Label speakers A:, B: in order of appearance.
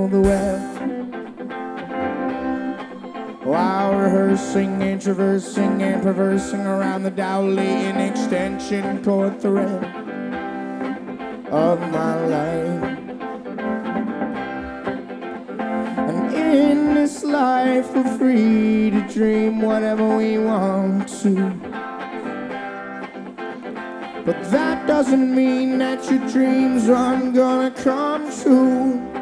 A: all the way. While rehearsing and traversing and perversing around the Dowley extension cord thread of my life. And in this life we're free to dream whatever we want to. But that doesn't mean that your dreams aren't gonna come true.